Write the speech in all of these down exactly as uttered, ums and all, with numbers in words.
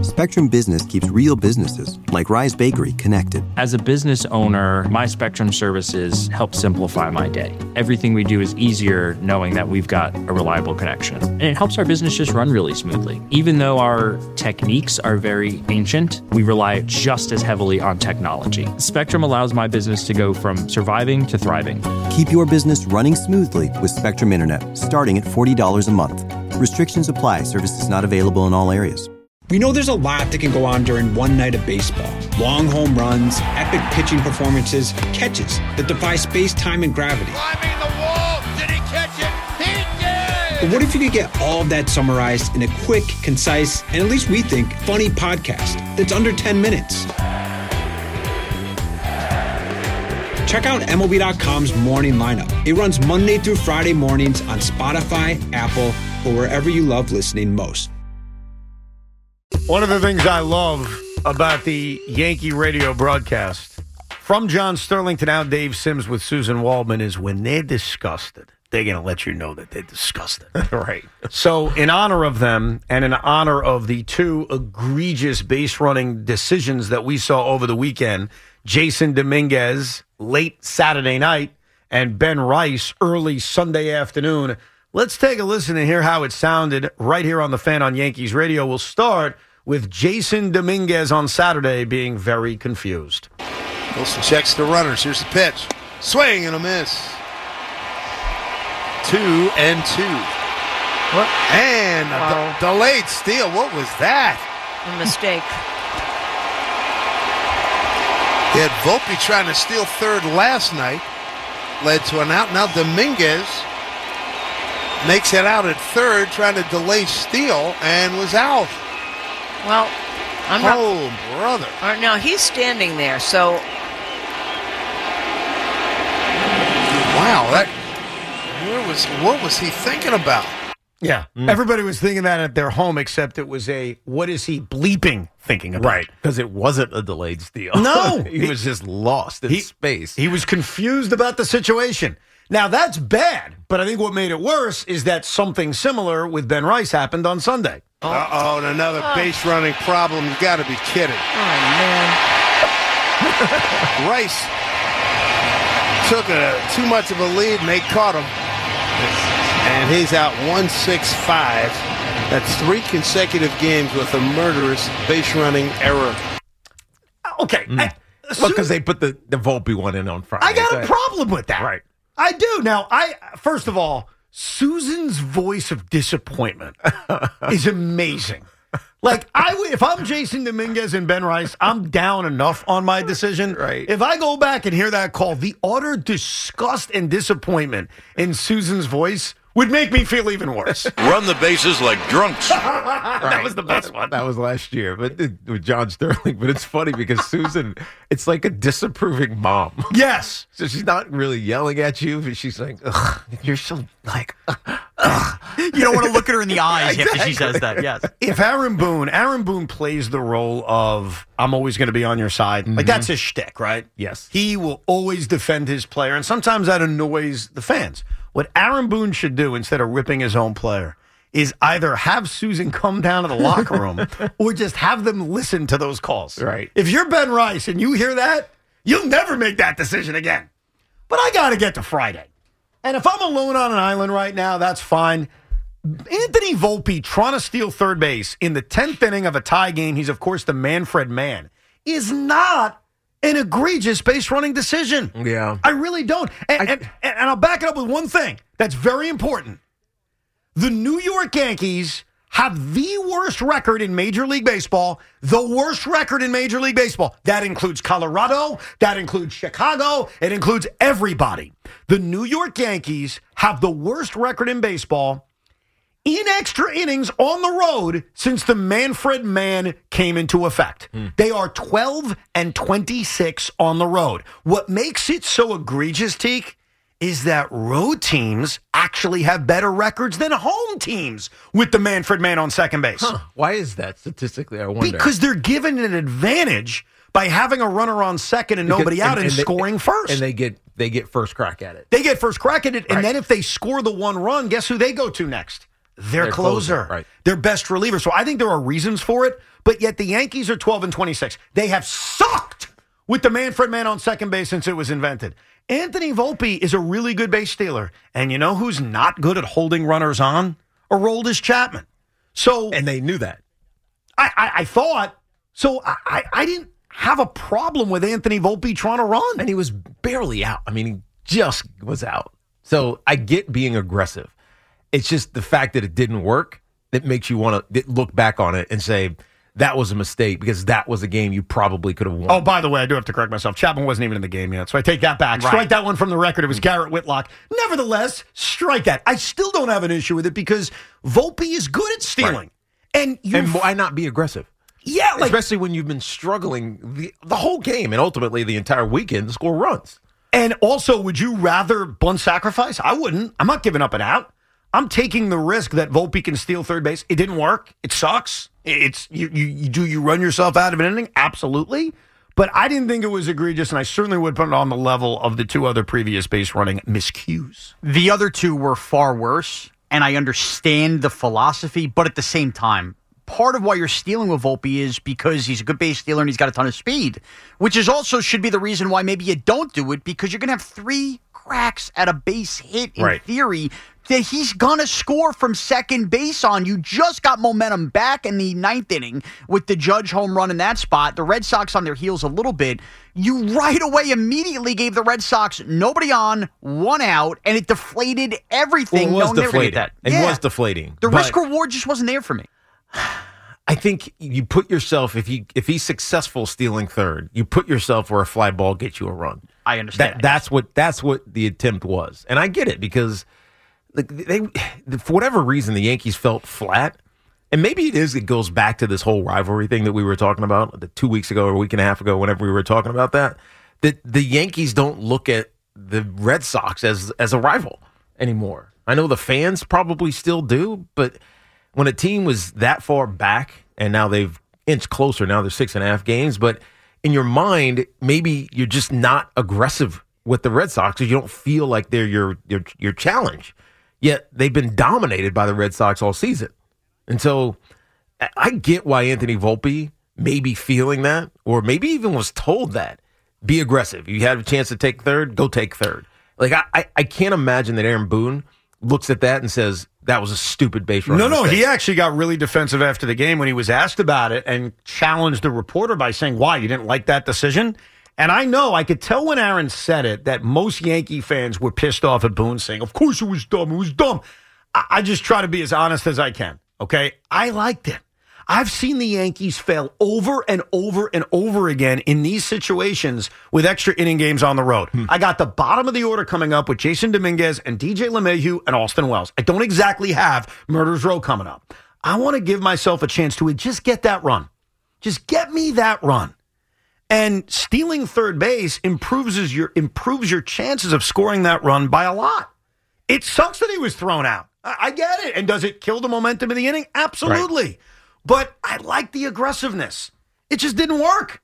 Spectrum Business keeps real businesses, like Rise Bakery, connected. As a business owner, my Spectrum services help simplify my day. Everything we do is easier knowing that we've got a reliable connection. And it helps our business just run really smoothly. Even though our techniques are very ancient, we rely just as heavily on technology. Spectrum allows my business to go from surviving to thriving. Keep your business running smoothly with Spectrum Internet, starting at forty dollars a month. Restrictions apply. Services not available in all areas. We know there's a lot that can go on during one night of baseball. Long home runs, epic pitching performances, catches that defy space, time, and gravity. Climbing the wall, did he catch it? He did! But what if you could get all of that summarized in a quick, concise, and at least we think, funny podcast that's under ten minutes? Check out M L B dot com's Morning Lineup. It runs Monday through Friday mornings on Spotify, Apple, or wherever you love listening most. One of the things I love about the Yankee radio broadcast, from John Sterling to now Dave Sims with Susan Waldman, is when they're disgusted, they're going to let you know that they're disgusted. Right. So in honor of them and in honor of the two egregious base-running decisions that we saw over the weekend, Jason Dominguez late Saturday night and Ben Rice early Sunday afternoon, let's take a listen and hear how it sounded right here on the Fan on Yankees Radio. We'll start with Jason Dominguez on Saturday being very confused. Wilson checks the runners. Here's the pitch. Swing and a miss. Two and two. What? And Wow. a de- delayed steal. What was that? A mistake. He had Volpe trying to steal third last night. Led to an out. Now Dominguez makes it out at third, trying to delay steal, and was out. Well, I'm not. Oh, brother. All right, now he's standing there, so Wow. That, where was, what was he thinking about? Yeah. Mm. Everybody was thinking that at their home, except it was a, what is he bleeping thinking about? Right, because it wasn't a delayed steal. No. he, he was just lost in he, space. He was confused about the situation. Now, that's bad, but I think what made it worse is that something similar with Ben Rice happened on Sunday. Oh, Uh-oh, and another oh. base running problem. You got to be kidding. Oh, man. Rice took a, too much of a lead, and they caught him. And he's out one six five. That's three consecutive games with a murderous base running error. Okay. Mm. Well, because they put the, the Volpe one in on Friday. I got a problem with that. Right. I do. Now, I first of all, Susan's voice of disappointment is amazing. Like, I, if I'm Jason Dominguez and Ben Rice, I'm down enough on my decision. Right. If I go back and hear that call, the utter disgust and disappointment in Susan's voice would make me feel even worse. Run the bases like drunks. Right. That was the best one. That was last year, but it, with John Sterling. But it's funny because Susan, it's like a disapproving mom. Yes. So she's not really yelling at you, but she's like, ugh, you're so like, ugh, ugh. You don't want to look at her in the eyes Exactly. after she says that, yes. If Aaron Boone, Aaron Boone plays the role of, I'm always going to be on your side. Like, that's his shtick, right? Yes. He will always defend his player, and sometimes that annoys the fans. What Aaron Boone should do instead of ripping his own player is either have Susan come down to the locker room or just have them listen to those calls. Right. If you're Ben Rice and you hear that, you'll never make that decision again. But I got to get to Friday. And if I'm alone on an island right now, that's fine. Anthony Volpe trying to steal third base in the tenth inning of a tie game, he's, of course, the Manfred man, is not an egregious base running decision. Yeah. I really don't. And, I, and, and I'll back it up with one thing that's very important. The New York Yankees have the worst record in Major League Baseball, the worst record in Major League Baseball. That includes Colorado. That includes Chicago. It includes everybody. The New York Yankees have the worst record in baseball in extra innings on the road since the Manfred Man came into effect. Mm. They are twelve and twenty-six on the road. What makes it so egregious, Teak, is that road teams actually have better records than home teams with the Manfred Man on second base. Huh. Why is that statistically, I wonder? Because they're given an advantage by having a runner on second and because, nobody out and, and, and scoring they, first. And they get they get first crack at it. They get first crack at it, right. And then if they score the one run, guess who they go to next? their, Their closer, closer, right. their best reliever. So I think there are reasons for it, but yet the Yankees are twelve and twenty-six. They have sucked with the Manfred man on second base since it was invented. Anthony Volpe is a really good base stealer. And you know who's not good at holding runners on? Aroldis Chapman. So, And they knew that. I, I, I thought, so I, I, I didn't have a problem with Anthony Volpe trying to run. And he was barely out. I mean, he just was out. So I get being aggressive. It's just the fact that it didn't work that makes you want to look back on it and say, that was a mistake because that was a game you probably could have won. Oh, by the way, I do have to correct myself. Chapman wasn't even in the game yet, so I take that back. Right. Strike that one from the record. It was Garrett Whitlock. Nevertheless, strike that. I still don't have an issue with it because Volpe is good at stealing. Right. And, you And why not be aggressive? yeah, like, Especially when you've been struggling the, the whole game and ultimately the entire weekend to score runs. and also, would you rather bunt sacrifice? I wouldn't. I'm not giving up an out. I'm taking the risk that Volpe can steal third base. It didn't work. It sucks. It's you, you, you do you run yourself out of an inning? Absolutely. But I didn't think it was egregious, and I certainly would put it on the level of the two other previous base running miscues. The other two were far worse, and I understand the philosophy, but at the same time, part of why you're stealing with Volpe is because he's a good base stealer and he's got a ton of speed, which is also should be the reason why maybe you don't do it, because you're going to have three cracks at a base hit in Right. theory that he's going to score from second base on. You just got momentum back in the ninth inning with the Judge home run in that spot. The Red Sox on their heels a little bit. You right away immediately gave the Red Sox nobody on, one out, and it deflated everything. Well, it was knowing they were gonna get deflating. that. It Yeah. was deflating. The But risk reward just wasn't there for me. I think you put yourself, if he if he's successful stealing third, you put yourself where a fly ball gets you a run. I understand. That, that's what that's what the attempt was, and I get it because like they for whatever reason the Yankees felt flat, and maybe it is it goes back to this whole rivalry thing that we were talking about the two weeks ago or a week and a half ago, whenever we were talking about that. That the Yankees don't look at the Red Sox as as a rival anymore. I know the fans probably still do, but when a team was that far back and now they've inched closer, now they're six and a half games, but in your mind, maybe you're just not aggressive with the Red Sox because you don't feel like they're your, your your challenge. Yet they've been dominated by the Red Sox all season. And so I get why Anthony Volpe may be feeling that, or maybe even was told that. Be aggressive. You had a chance to take third, go take third. Like I, I, I can't imagine that Aaron Boone looks at that and says, that was a stupid base run. No, no, mistake. he actually got really defensive after the game when he was asked about it and challenged the reporter by saying, why, you didn't like that decision? And I know, I could tell when Aaron said it that most Yankee fans were pissed off at Boone saying, of course it was dumb, it was dumb. I, I just try to be as honest as I can, okay? I liked it. I've seen the Yankees fail over and over and over again in these situations with extra inning games on the road. Hmm. I got the bottom of the order coming up with Jason Dominguez and D J LeMahieu and Austin Wells. I don't exactly have Murder's Row coming up. I want to give myself a chance to just get that run. Just get me that run. And stealing third base improves your improves your chances of scoring that run by a lot. It sucks that he was thrown out. I, I get it. And does it kill the momentum of the inning? Absolutely. Right. But I like the aggressiveness. It just didn't work.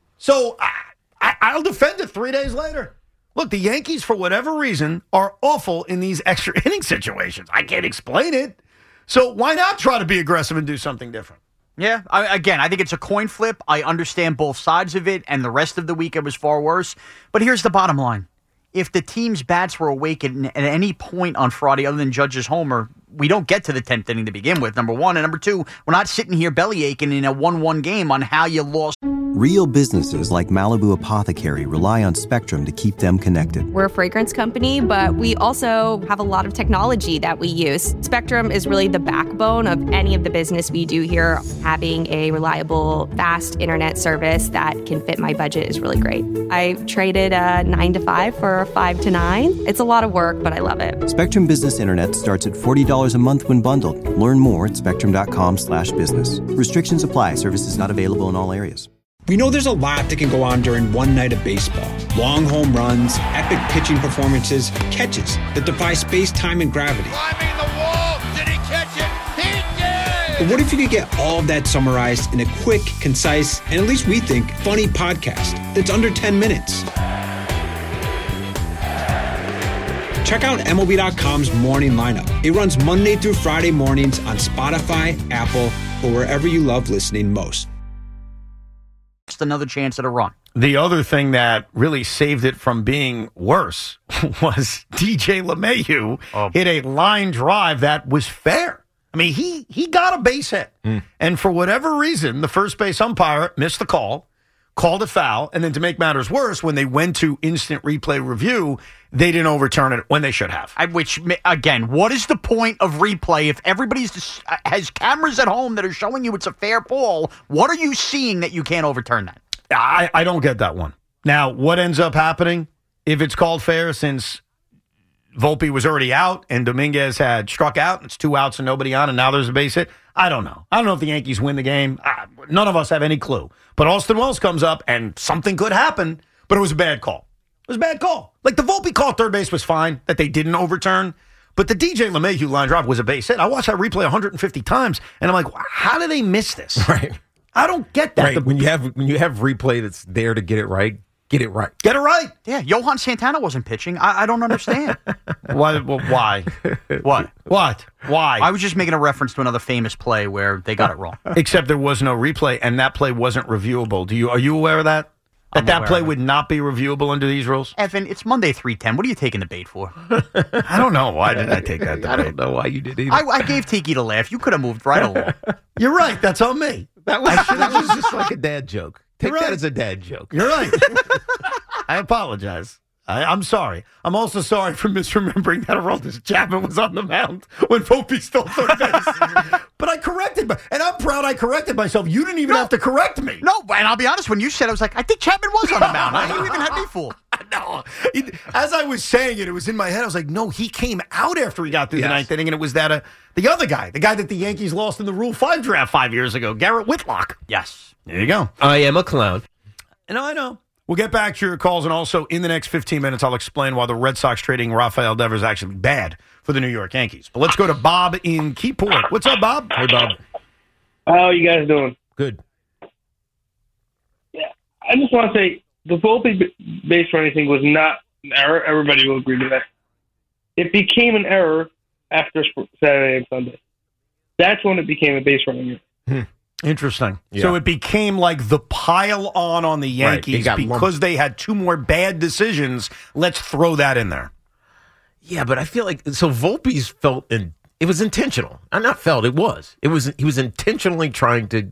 So I, I, I'll defend it three days later. Look, the Yankees, for whatever reason, are awful in these extra inning situations. I can't explain it. So why not try to be aggressive and do something different? Yeah, I, again, I think it's a coin flip. I understand both sides of it, and the rest of the weekend was far worse. But here's the bottom line. If the team's bats were awake at, at any point on Friday other than Judge's homer, we don't get to the tenth inning to begin with, number one. And number two, we're not sitting here belly aching in a one one game on how you lost. Real businesses like Malibu Apothecary rely on Spectrum to keep them connected. We're a fragrance company, but we also have a lot of technology that we use. Spectrum is really the backbone of any of the business we do here. Having a reliable, fast internet service that can fit my budget is really great. I traded a nine to five for a five to nine. It's a lot of work, but I love it. Spectrum Business Internet starts at forty dollars a month when bundled. Learn more at spectrum.com slash business. Restrictions apply. Services not available in all areas. We know there's a lot that can go on during one night of baseball. Long home runs, epic pitching performances, catches that defy space, time, and gravity. Climbing the wall. Did he catch it? He did! But what if you could get all of that summarized in a quick, concise, and at least we think, funny podcast that's under ten minutes? Check out M L B dot com's Morning Lineup. It runs Monday through Friday mornings on Spotify, Apple, or wherever you love listening most. Just another chance at a run. The other thing that really saved it from being worse was D J LeMahieu Oh. hit a line drive that was fair. I mean, he he got a base hit. Mm. And for whatever reason, the first base umpire missed the call, called a foul, and then to make matters worse, when they went to instant replay review, they didn't overturn it when they should have. I, which, again, what is the point of replay if everybody's just, uh, has cameras at home that are showing you it's a fair ball? What are you seeing that you can't overturn that? I, I don't get that one. Now, what ends up happening if it's called fair, since Volpe was already out and Dominguez had struck out, it's two outs and nobody on, and now there's a base hit? I don't know. I don't know if the Yankees win the game. I, none of us have any clue. But Austin Wells comes up, and something could happen, but it was a bad call. It was a bad call. Like, the Volpe call at third base was fine, that they didn't overturn, but the D J LeMahieu line drive was a base hit. I watched that replay one hundred fifty times, and I'm like, how did they miss this? Right. I don't get that. Right. The- when you have when you have replay that's there to get it right, get it right. Get it right. Yeah, Johan Santana wasn't pitching. I, I don't understand. Why? Well, why? What? What? Why? I was just making a reference to another famous play where they got it wrong. Except there was no replay, and that play wasn't reviewable. Do you? Are you aware of that? That I'm that aware play of it. would not be reviewable under these rules? Evan, it's Monday three ten. What are you taking the bait for? I don't know. Why did I take that I debate? don't know why you did either. I, I gave Tiki to laugh. You could have moved right along. You're right. That's on me. that was that was just like a dad joke. Take You're that right. as a dad joke. You're right. I apologize. I, I'm sorry. I'm also sorry for misremembering that Aroldis Chapman was on the mound when Volpe stole third base. But I corrected, my, and I'm proud I corrected myself. You didn't even No. have to correct me. No, and I'll be honest, when you said it, I was like, I think Chapman was on the mound. I you even had me fooled. No. It- as I was saying it, it was in my head. I was like, no, he came out after he got through the Yes. ninth inning, and it was that uh, the other guy, the guy that the Yankees lost in the Rule five draft five years ago, Garrett Whitlock. Yes. There you go. I am a clown. No, I know. We'll get back to your calls, and also in the next fifteen minutes, I'll explain why the Red Sox trading Rafael Devers is actually bad for the New York Yankees. But let's go to Bob in Keyport. What's up, Bob? Hey, Bob. How are you guys doing? Good. Yeah, I just want to say the Volpe b- base running thing was not an error. Everybody will agree to that. It became an error after Sp- Saturday and Sunday. That's when it became a base running error. Interesting. Yeah. So it became like the pile on on the Right, Yankees it got because lumped. they had two more bad decisions. Let's throw that in there. Yeah, but I feel like so Volpe's felt in, it was intentional. I not felt it was. It was he was intentionally trying to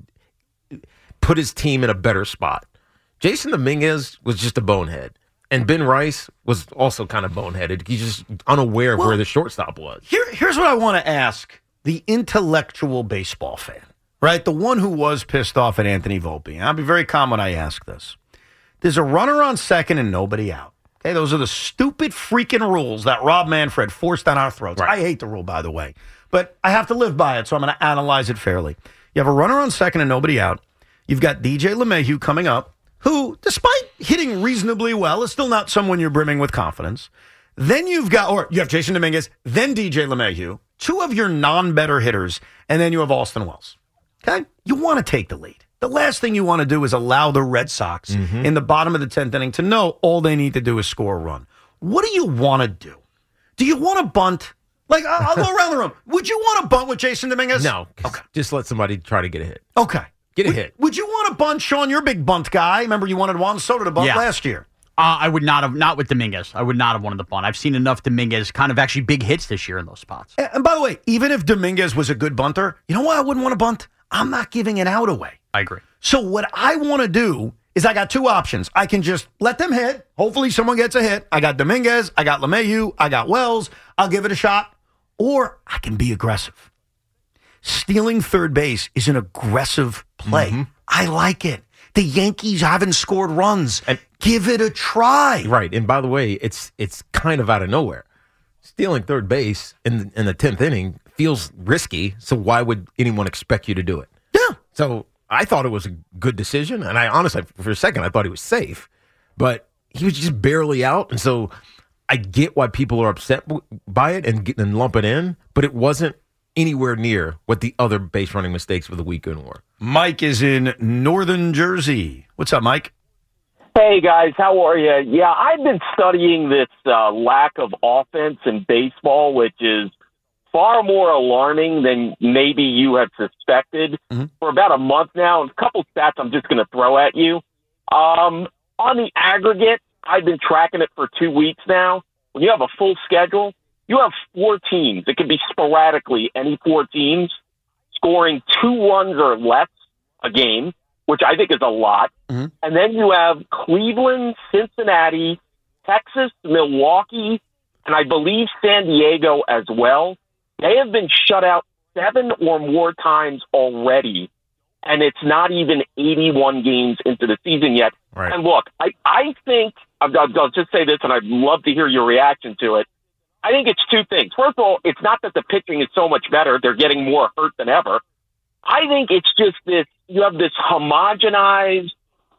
put his team in a better spot. Jason Dominguez was just a bonehead. And Ben Rice was also kind of boneheaded. He's just unaware of Well, where the shortstop was. Here, here's what I want to ask the intellectual baseball fan, right? The one who was pissed off at Anthony Volpe. And I'll be very calm when I ask this. There's a runner on second and nobody out. Okay, those are the stupid freaking rules that Rob Manfred forced down our throats. Right. I hate the rule, by the way, but I have to live by it, so I'm going to analyze it fairly. You have a runner on second and nobody out. You've got D J LeMahieu coming up, who, despite hitting reasonably well, is still not someone you're brimming with confidence. Then you've got, or you have Jason Dominguez, then D J LeMahieu, two of your non-better hitters, and then you have Austin Wells. Okay? You want to take the lead. The last thing you want to do is allow the Red Sox in the bottom of the tenth inning to know all they need to do is score a run. What do you want to do? Do you want to bunt? Like, I'll, I'll go around the room. Would you want to bunt with Jason Dominguez? No. Okay. Just let somebody try to get a hit. Okay. Get a would, hit. Would you want to bunt, Sean? You're a big bunt guy. Remember, you wanted Juan Soto to bunt Yeah. last year. Uh, I would not have, not with Dominguez. I would not have wanted the bunt. I've seen enough Dominguez kind of actually big hits this year in those spots. And, and by the way, even if Dominguez was a good bunter, you know why I wouldn't want to bunt? I'm not giving it out away. I agree. So what I want to do is I got two options. I can just let them hit. Hopefully someone gets a hit. I got Dominguez. I got LeMahieu. I got Wells. I'll give it a shot. Or I can be aggressive. Stealing third base is an aggressive play. Mm-hmm. I like it. The Yankees haven't scored runs. And- give it a try. Right. And by the way, it's it's kind of out of nowhere. Stealing third base in in the tenth inning feels risky, so why would anyone expect you to do it? Yeah. So I thought it was a good decision, and I honestly, for a second, I thought he was safe, but he was just barely out, and so I get why people are upset w- by it and, get, and lump it in, but it wasn't anywhere near what the other base running mistakes of the weekend were. Mike is in northern Jersey. What's up, Mike? Hey, guys, how are you? Yeah, I've been studying this uh, lack of offense in baseball, which is far more alarming than maybe you have suspected mm-hmm. for about a month now. A couple stats I'm just going to throw at you. Um, on the aggregate, I've been tracking it for two weeks now. When you have a full schedule, you have four teams. It could be sporadically any four teams scoring two runs or less a game, which I think is a lot. Mm-hmm. And then you have Cleveland, Cincinnati, Texas, Milwaukee, and I believe San Diego as well. They have been shut out seven or more times already, and it's not even eighty-one games into the season yet. Right. And look, I, I think, I'll, I'll just say this, and I'd love to hear your reaction to it. I think it's two things. First of all, it's not that the pitching is so much better. They're getting more hurt than ever. I think it's just this, you have this homogenized,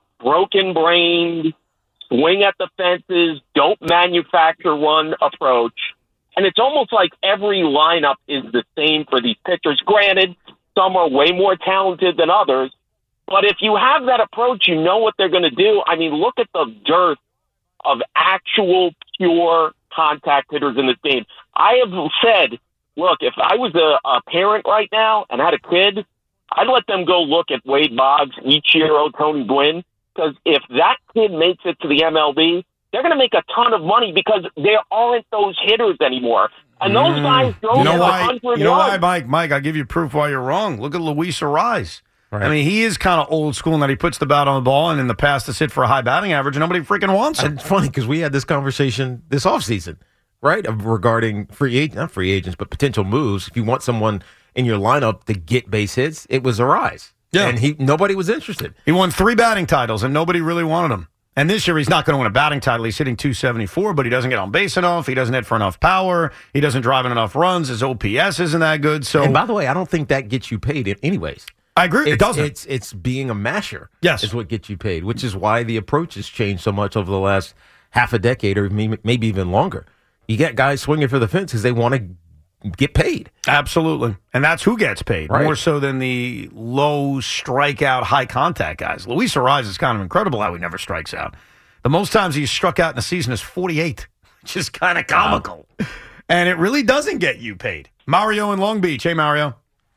broken-brained, swing at the fences, don't manufacture run approach. And it's almost like every lineup is the same for these pitchers. Granted, some are way more talented than others. But if you have that approach, you know what they're going to do. I mean, look at the dearth of actual, pure contact hitters in this game. I have said, look, if I was a, a parent right now and had a kid, I'd let them go look at Wade Boggs, Ichiro, Tony Gwynn, because if that kid makes it to the M L B, they're going to make a ton of money because there aren't those hitters anymore. And those guys go you know for why, one hundred You know yards. why, Mike? Mike, I'll give you proof why you're wrong. Look at Luis Arise. Right. I mean, he is kind of old school in that he puts the bat on the ball and in the past has hit for a high batting average, and nobody freaking wants him. It's funny because we had this conversation this offseason, right, of regarding free agents, not free agents, but potential moves. If you want someone in your lineup to get base hits, it was Arise. Yeah. And he nobody was interested. He won three batting titles, and nobody really wanted him. And this year, he's not going to win a batting title. He's hitting two seventy-four, but he doesn't get on base enough. He doesn't hit for enough power. He doesn't drive in enough runs. His O P S isn't that good. So, and by the way, I don't think that gets you paid anyways. I agree. It's, it doesn't. It's, it's being a masher yes. is what gets you paid, which is why the approach has changed so much over the last half a decade or maybe even longer. You get guys swinging for the fence because they want to get paid. Absolutely. And that's who gets paid, right. more so than the low strikeout, high contact guys. Luis Arise is kind of incredible how he never strikes out. The most times he's struck out in a season is forty-eight, which is kind of comical. Wow. And it really doesn't get you paid. Mario in Long Beach. Hey, Mario.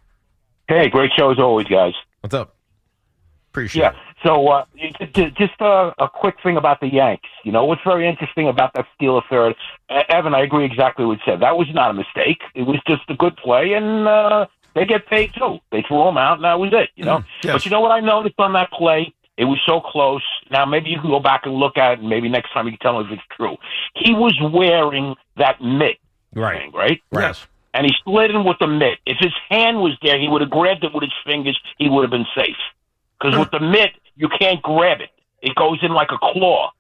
Hey, great show as always, guys. What's up? Appreciate yeah. it. So uh, just uh, a quick thing about the Yanks. You know, what's very interesting about that steal third, Evan, I agree exactly what you said. That was not a mistake. It was just a good play, and uh, they get paid too. They threw him out, and that was it, you know. Mm, yes. But you know what I noticed on that play? It was so close. Now, maybe you can go back and look at it, and maybe next time you can tell me if it's true. He was wearing that mitt right. thing, right? Right. Yes. And he slid in with the mitt. If his hand was there, he would have grabbed it with his fingers. He would have been safe. Because with the mitt, you can't grab it. It goes in like a claw.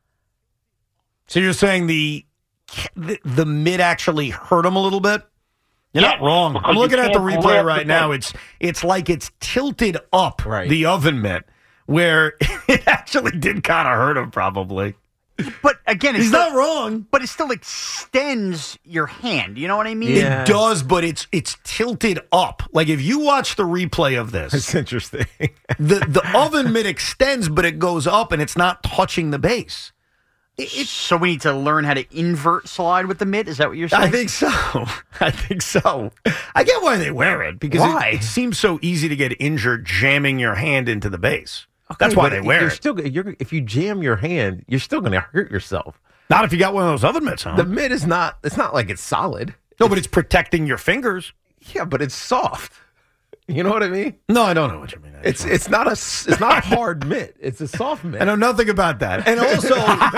So you're saying the the, the mitt actually hurt him a little bit? You're yes, not wrong. I'm looking at the replay right now. It's it's like it's tilted up, right. the oven mitt, where it actually did kind of hurt him probably. But again, it's he's still, not wrong. But it still extends your hand. You know what I mean? Yeah. It does, but it's it's tilted up. Like if you watch the replay of this, it's interesting. the the oven mitt extends, but it goes up, and it's not touching the base. It, it's, so we need to learn how to invert slide with the mitt. Is that what you're saying? I think so. I think so. I get why they wear it because why? It, it seems so easy to get injured jamming your hand into the base. Okay, that's why they wear you're it. Still, you're, if you jam your hand, you're still going to hurt yourself. Not if you got one of those oven mitts on. The mitt is not. It's not like it's solid. No, but it's protecting your fingers. Yeah, but it's soft. You know what I mean? No, I don't know what you mean. It's it's not a it's not a hard mitt. It's a soft mitt. I know nothing about that. And also,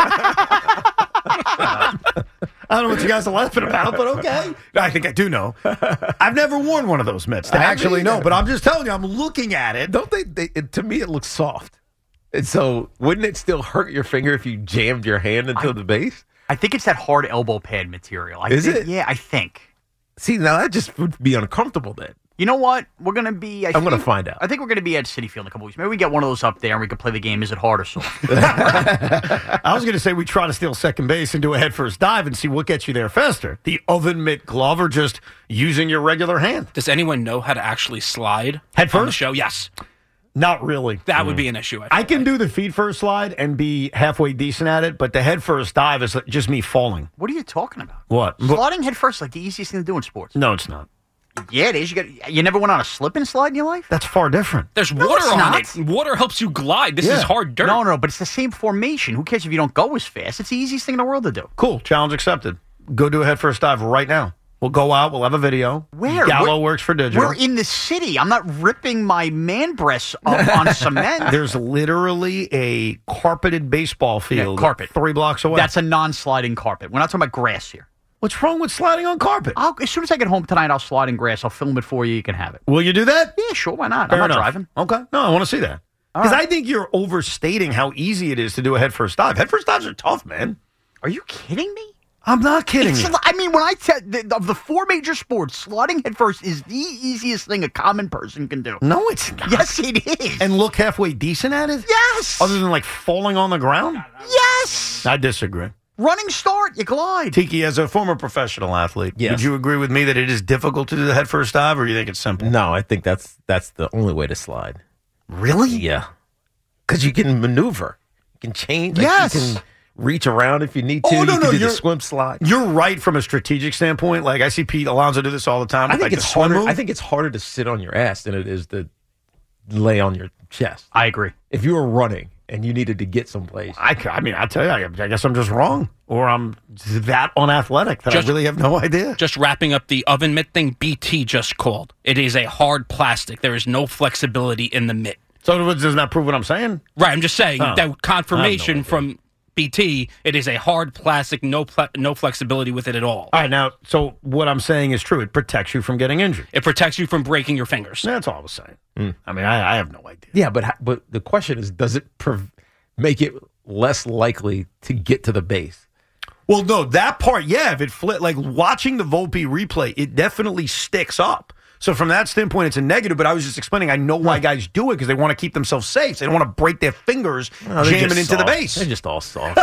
I don't know what you guys are laughing about, but okay. I think I do know. I've never worn one of those mitts to actually know, but I'm just telling you, I'm looking at it. Don't they? they it, to me, it looks soft. And so, wouldn't it still hurt your finger if you jammed your hand into I, the base? I think it's that hard elbow pad material. I Is think, it? Yeah, I think. See, now that just would be uncomfortable then. You know what? We're going to be... I I'm going to find out. I think we're going to be at Citi Field in a couple weeks. Maybe we get one of those up there and we can play the game. Is it hard or soft? I was going to say we try to steal second base and do a head first dive and see what gets you there faster. The oven mitt glove or just using your regular hand. Does anyone know how to actually slide head first? on the show? Yes. Not really. That would be an issue. I, I can do the feet first slide and be halfway decent at it, but the head first dive is just me falling. What are you talking about? What? Sliding head first, like the easiest thing to do in sports. No, it's not. Yeah, it is. You got. You never went on a slip and slide in your life? That's far different. There's No, water it's on not. it. Water helps you glide. This Yeah. is hard dirt. No, no, but it's the same formation. Who cares if you don't go as fast? It's the easiest thing in the world to do. Cool. Challenge accepted. Go do a head first dive right now. We'll go out. We'll have a video. Where? Gallo We're- works for digital. We're in the city. I'm not ripping my man breasts up on cement. There's literally a carpeted baseball field Yeah, carpet. three blocks away. That's a non-sliding carpet. We're not talking about grass here. What's wrong with sliding on carpet? I'll, as soon as I get home tonight, I'll slide in grass. I'll film it for you. You can have it. Will you do that? Yeah, sure. Why not? Fair I'm not enough. driving. Okay. No, I want to see that. All Because right. I think you're overstating how easy it is to do a head first dive. Head first dives are tough, man. Are you kidding me? I'm not kidding It's, you. I mean, when I tell the, of the four major sports, sliding headfirst is the easiest thing a common person can do. No, it's not. Yes, it is. And look halfway decent at it? Yes. Other than like falling on the ground? Yes. I disagree. Running start, you glide. Tiki, as a former professional athlete, Yes. would you agree with me that it is difficult to do the head first dive, or you think it's simple? No, I think that's that's the only way to slide. Really? Yeah. Because you can maneuver. You can change. Like, Yes. You can reach around if you need to. Oh, no, you no, can do the you're- swim slide. You're right from a strategic standpoint. Like, I see Pete Alonso do this all the time. I think like it's the swim harder. move. I think it's harder to sit on your ass than it is to lay on your chest. I agree. If you were running and you needed to get someplace, I, I mean, I tell you, I, I guess I'm just wrong, or I'm that unathletic that Just- I really have no idea. Just wrapping up the oven mitt thing, B T just called. It is a hard plastic. There is no flexibility in the mitt. So does that prove what I'm saying? Right, I'm just saying Oh, that confirmation I have no from B T, it is a hard plastic, no ple- no flexibility with it at all. All right, now, so what I'm saying is true. It protects you from getting injured. It protects you from breaking your fingers. That's all I was saying. I mean, I, I have no idea. yeah, but ha- but the question is, does it prov- make it less likely to get to the base? Well, no, that part, yeah, if it flit, like watching the Volpe replay, it definitely sticks up. So from that standpoint, it's a negative, but I was just explaining, I know why guys do it because they want to keep themselves safe. They don't want to break their fingers Oh, they're jamming just into the soft. base. They're just all soft.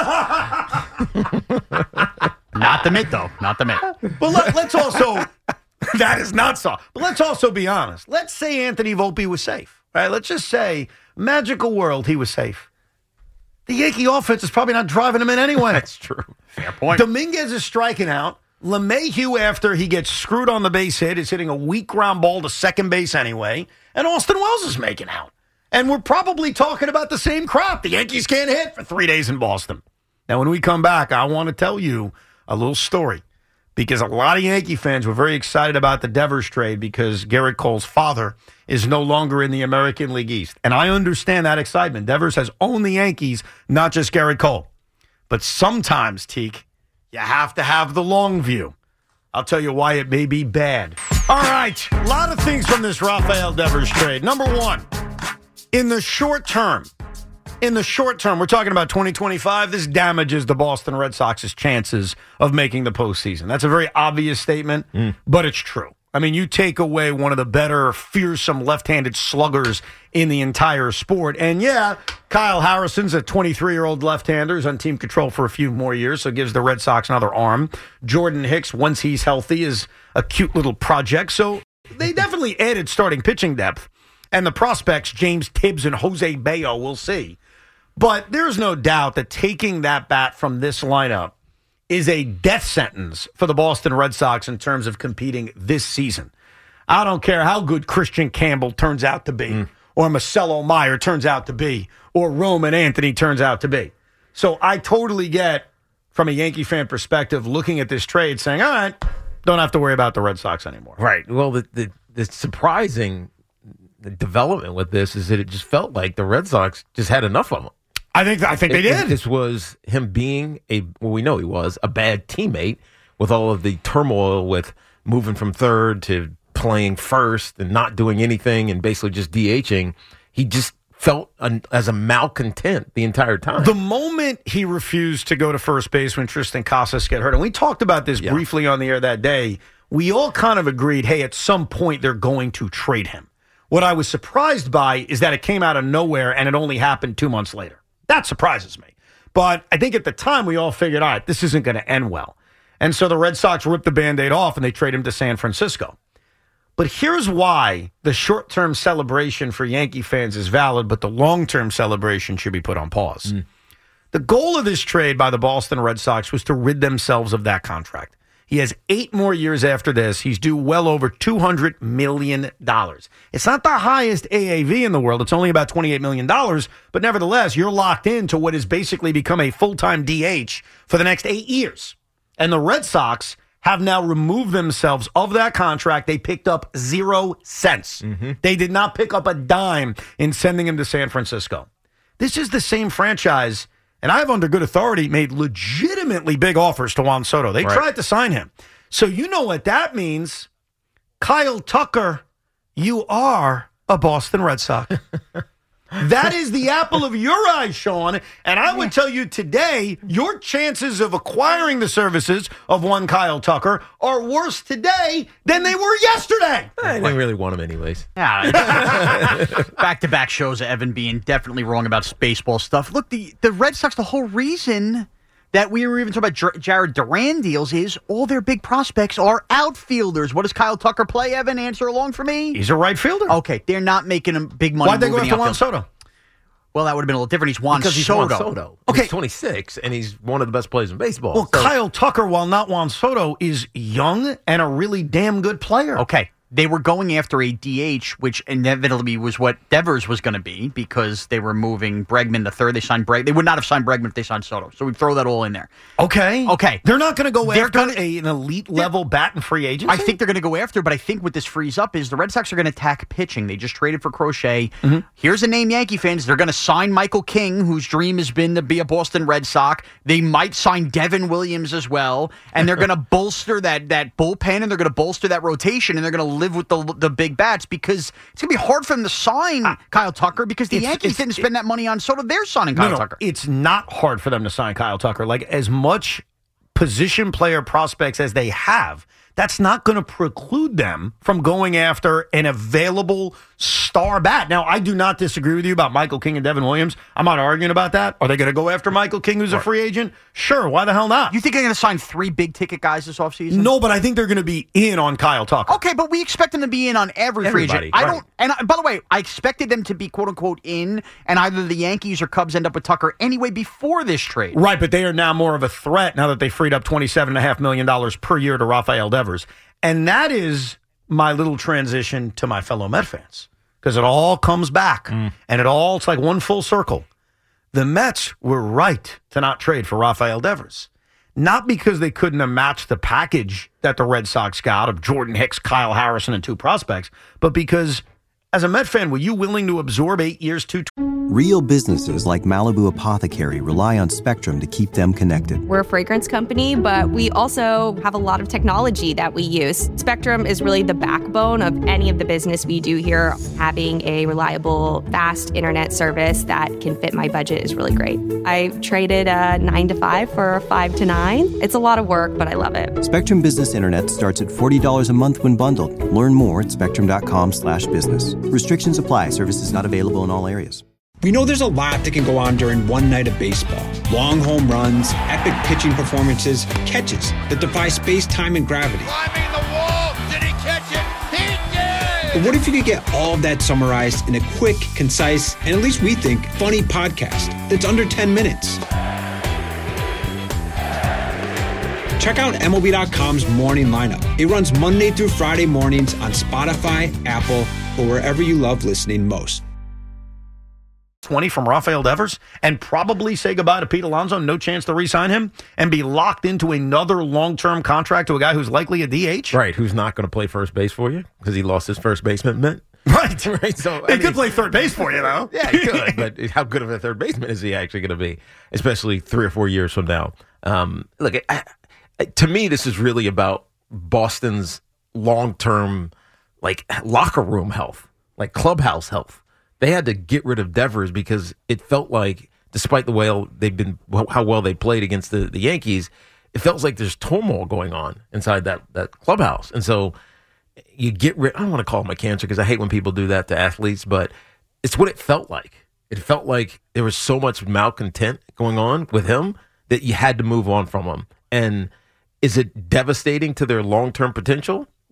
Not the mitt, though. Not the mitt. But let, let's also, that is not soft. But let's also be honest. Let's say Anthony Volpe was safe. Right? Let's just say, magical world, he was safe. The Yankee offense is probably not driving him in anyway. That's true. Fair point. Dominguez is striking out. LeMahieu, after he gets screwed on the base hit, is hitting a weak ground ball to second base anyway. And Austin Wells is making out. And we're probably talking about the same crap. The Yankees can't hit for three days in Boston. Now, when we come back, I want to tell you a little story. Because a lot of Yankee fans were very excited about the Devers trade because Garrett Cole's father is no longer in the American League East. And I understand that excitement. Devers has owned the Yankees, not just Garrett Cole. But sometimes, Teak, you have to have the long view. I'll tell you why it may be bad. All right, a lot of things from this Rafael Devers trade. Number one, in the short term, in the short term, we're talking about twenty twenty-five, this damages the Boston Red Sox's chances of making the postseason. That's a very obvious statement, but it's true. I mean, you take away one of the better, fearsome left-handed sluggers in the entire sport. And yeah, Kyle Harrison's a twenty-three-year-old left-hander who's on team control for a few more years, so it gives the Red Sox another arm. Jordan Hicks, once he's healthy, is a cute little project. So they definitely added starting pitching depth. And the prospects, James Tibbs and Jose Bayo, we'll see. But there's no doubt that taking that bat from this lineup is a death sentence for the Boston Red Sox in terms of competing this season. I don't care how good Christian Campbell turns out to be, mm. or Marcelo Meyer turns out to be, or Roman Anthony turns out to be. So I totally get, from a Yankee fan perspective, looking at this trade saying, all right, don't have to worry about the Red Sox anymore. Right. Well, the, the, the surprising development with this is that it just felt like the Red Sox just had enough of them. I think I think it, they did. It, this was him being a, well, we know he was, a bad teammate with all of the turmoil with moving from third to playing first and not doing anything and basically just DHing. He just felt an, as a malcontent the entire time. The moment he refused to go to first base when Tristan Casas got hurt, and we talked about this yeah. briefly on the air that day, we all kind of agreed, hey, at some point they're going to trade him. What I was surprised by is that it came out of nowhere and it only happened two months later. That surprises me. But I think at the time we all figured, all right, this isn't going to end well. And so the Red Sox ripped the Band-Aid off and they trade him to San Francisco. But here's why the short-term celebration for Yankee fans is valid, but the long-term celebration should be put on pause. Mm. The goal of this trade by the Boston Red Sox was to rid themselves of that contract. He has eight more years after this. He's due well over two hundred million dollars. It's not the highest A A V in the world. It's only about twenty-eight million dollars. But nevertheless, you're locked into what has basically become a full-time D H for the next eight years. And the Red Sox have now removed themselves of that contract. They picked up zero cents. Mm-hmm. They did not pick up a dime in sending him to San Francisco. This is the same franchise. And I have, under good authority, made legitimately big offers to Juan Soto. They right. tried to sign him. So you know what that means. Kyle Tucker, you are a Boston Red Sox. That is the apple of your eye, Sean. And I would tell you today, your chances of acquiring the services of one Kyle Tucker are worse today than they were yesterday. I didn't really want him anyways. Yeah. Back-to-back shows of Evan being definitely wrong about baseball stuff. Look, the, the Red Sox, the whole reason that we were even talking about Jared Duran deals is all their big prospects are outfielders. What does Kyle Tucker play, Evan? Answer along for me. He's a right fielder. Okay, they're not making him big money. Why'd they go after Juan Soto? Well, that would have been a little different. He's Juan because he's Soto. Juan Soto. Okay. He's twenty-six, and he's one of the best players in baseball. Well, so. Kyle Tucker, while not Juan Soto, is young and a really damn good player. Okay. They were going after a D H, which inevitably was what Devers was going to be because they were moving Bregman the third. They signed Bregman. They would not have signed Bregman if they signed Soto. So we throw that all in there. Okay. Okay. They're not going to go they're after gonna, a, an elite level bat and free agency? I think they're going to go after, but I think what this frees up is the Red Sox are going to attack pitching. They just traded for Crochet. Mm-hmm. Here's a name, Yankee fans. They're going to sign Michael King, whose dream has been to be a Boston Red Sox. They might sign Devin Williams as well. And they're going to bolster that, that bullpen, and they're going to bolster that rotation, and they're going to live with the the big bats because it's going to be hard for them to sign uh, Kyle Tucker because the it's, Yankees it's, didn't spend it, that money on Soto. They're signing Kyle no, no, Tucker. It's not hard for them to sign Kyle Tucker. Like, as much position player prospects as they have, that's not going to preclude them from going after an available star bat. Now, I do not disagree with you about Michael King and Devin Williams. I'm not arguing about that. Are they going to go after Michael King, who's a free agent? Sure. Why the hell not? You think they're going to sign three big-ticket guys this offseason? No, but I think they're going to be in on Kyle Tucker. Okay, but we expect them to be in on every Everybody, free agent. I right. don't. And I, by the way, I expected them to be quote-unquote in, and either the Yankees or Cubs end up with Tucker anyway before this trade. Right, but they are now more of a threat now that they freed up twenty-seven point five million dollars per year to Rafael Devers. And that is my little transition to my fellow Met fans, because it all comes back, mm. and it all, it's like one full circle. The Mets were right to not trade for Rafael Devers, not because they couldn't have matched the package that the Red Sox got of Jordan Hicks, Kyle Harrison, and two prospects, but because, as a Met fan, were you willing to absorb eight years to... Real businesses like Malibu Apothecary rely on Spectrum to keep them connected. We're a fragrance company, but we also have a lot of technology that we use. Spectrum is really the backbone of any of the business we do here. Having a reliable, fast internet service that can fit my budget is really great. I traded a nine to five for a five to nine. It's a lot of work, but I love it. Spectrum Business Internet starts at forty dollars a month when bundled. Learn more at spectrum.com slash business. Restrictions apply. Services not available in all areas. We know there's a lot that can go on during one night of baseball. Long home runs, epic pitching performances, catches that defy space, time, and gravity. Climbing the wall. Did he catch it? He did! But what if you could get all of that summarized in a quick, concise, and at least we think, funny podcast that's under ten minutes? Check out M L B dot com's Morning Lineup. It runs Monday through Friday mornings on Spotify, Apple, or wherever you love listening most. twenty from Rafael Devers and probably say goodbye to Pete Alonso, no chance to re-sign him, and be locked into another long-term contract to a guy who's likely a D H? Right, who's not going to play first base for you because he lost his first baseman mint. Right. right. So He I could mean, play third base for you, though. Yeah, he could, but how good of a third baseman is he actually going to be, especially three or four years from now? Um, look, I, I, to me, this is really about Boston's long-term, like, locker room health, like clubhouse health. They had to get rid of Devers because it felt like, despite the way they've been, how well they played against the, the Yankees, it feels like there's turmoil going on inside that that clubhouse. And so you get rid. I don't want to call him a cancer because I hate when people do that to athletes, but it's what it felt like. It felt like there was so much malcontent going on with him that you had to move on from him. And is it devastating to their long-term potential?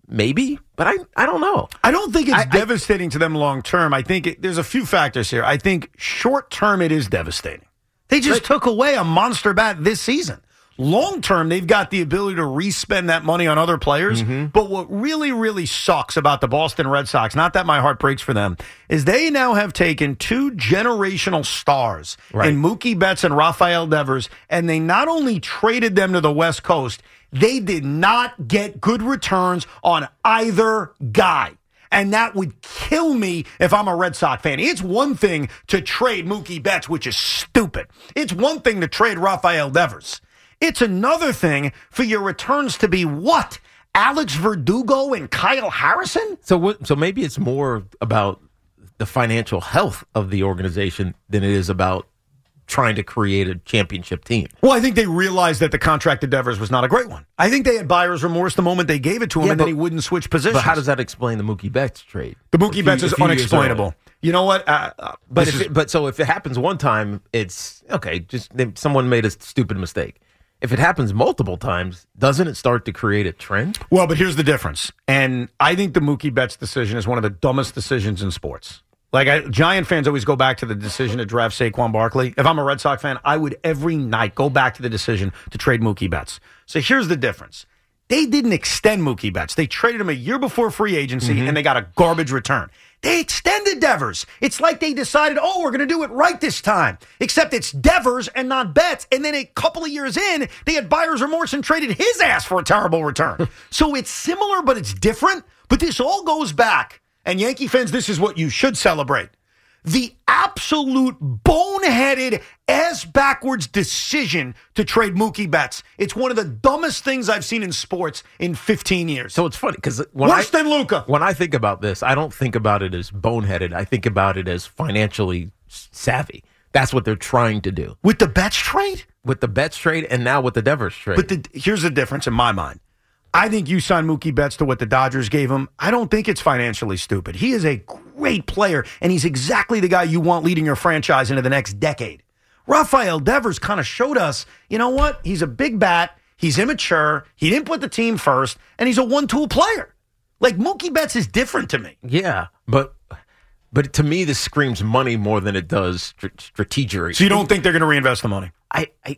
maybe, but I, I don't know. I don't think it's I, devastating I, to them long term. I think it, there's a few factors here. I think short term it is devastating. They just but, took away a monster bat this season. Long term, they've got the ability to re-spend that money on other players. Mm-hmm. But what really, really sucks about the Boston Red Sox, not that my heart breaks for them, is they now have taken two generational stars right. in Mookie Betts and Rafael Devers, and they not only traded them to the West Coast, they did not get good returns on either guy. And that would kill me if I'm a Red Sox fan. It's one thing to trade Mookie Betts, which is stupid. It's one thing to trade Rafael Devers. It's another thing for your returns to be what? Alex Verdugo and Kyle Harrison? So what, so maybe it's more about the financial health of the organization than it is about trying to create a championship team. Well, I think they realized that the contract to Devers was not a great one. I think they had buyer's remorse the moment they gave it to him, yeah, and but, then he wouldn't switch positions. But how does that explain the Mookie Betts trade? The Mookie Betts is unexplainable. You know what? Uh, uh, but if is, it, but so if it happens one time, it's okay. Just they, someone made a stupid mistake. If it happens multiple times, doesn't it start to create a trend? Well, but here's the difference. And I think the Mookie Betts decision is one of the dumbest decisions in sports. Like, I, Giant fans always go back to the decision to draft Saquon Barkley. If I'm a Red Sox fan, I would every night go back to the decision to trade Mookie Betts. So here's the difference. They didn't extend Mookie Betts. They traded him a year before free agency, mm-hmm. and they got a garbage return. They extended Devers. It's like they decided, oh, we're going to do it right this time. Except it's Devers and not Betts. And then a couple of years in, they had buyer's remorse and traded his ass for a terrible return. So it's similar, but it's different. But this all goes back. And Yankee fans, this is what you should celebrate. The absolute boneheaded, ass-backwards decision to trade Mookie Betts. It's one of the dumbest things I've seen in sports in fifteen years. So it's funny because worse I, than Luka. When I think about this, I don't think about it as boneheaded. I think about it as financially savvy. That's what they're trying to do with the Betts trade, with the Betts trade, and now with the Devers trade. But the, here's the difference in my mind. I think you sign Mookie Betts to what the Dodgers gave him. I don't think it's financially stupid. He is a great player, and he's exactly the guy you want leading your franchise into the next decade. Rafael Devers kind of showed us, you know what? He's a big bat. He's immature. He didn't put the team first, and he's a one-tool player. Like, Mookie Betts is different to me. Yeah, but but to me, this screams money more than it does st- strategery. So you don't think they're going to reinvest the money? I, I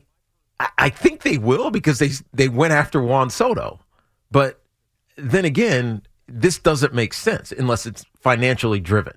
I think they will because they they went after Juan Soto. But then again, this doesn't make sense unless it's financially driven.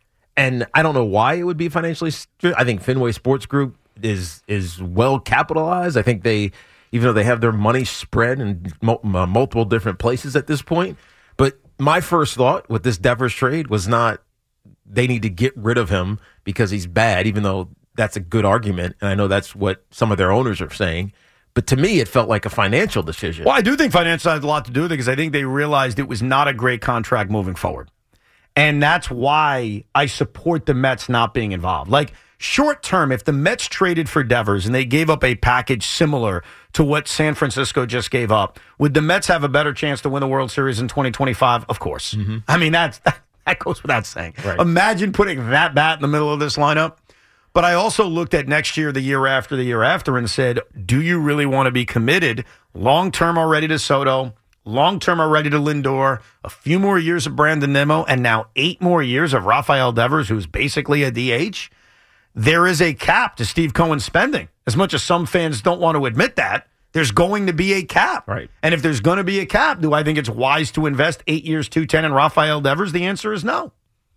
And I don't know why it would be financially driven. I think Fenway Sports Group is is well capitalized. I think they, even though they have their money spread in mo- uh, multiple different places at this point. But my first thought with this Devers trade was not they need to get rid of him because he's bad, even though that's a good argument. And I know that's what some of their owners are saying. But to me, it felt like a financial decision. Well, I do think financial has a lot to do with it because I think they realized it was not a great contract moving forward. And that's why I support the Mets not being involved. Like, short term, if the Mets traded for Devers and they gave up a package similar to what San Francisco just gave up, would the Mets have a better chance to win the World Series in twenty twenty-five? Of course. Mm-hmm. I mean, that's, that goes without saying. Right. Imagine putting that bat in the middle of this lineup. But I also looked at next year, the year after, the year after, and said, do you really want to be committed long-term already to Soto, long-term already to Lindor, a few more years of Brandon Nimmo, and now eight more years of Rafael Devers, who's basically a D H? There is a cap to Steve Cohen's spending. As much as some fans don't want to admit that, there's going to be a cap. Right. And if there's going to be a cap, do I think it's wise to invest eight years, two ten in Rafael Devers? The answer is no.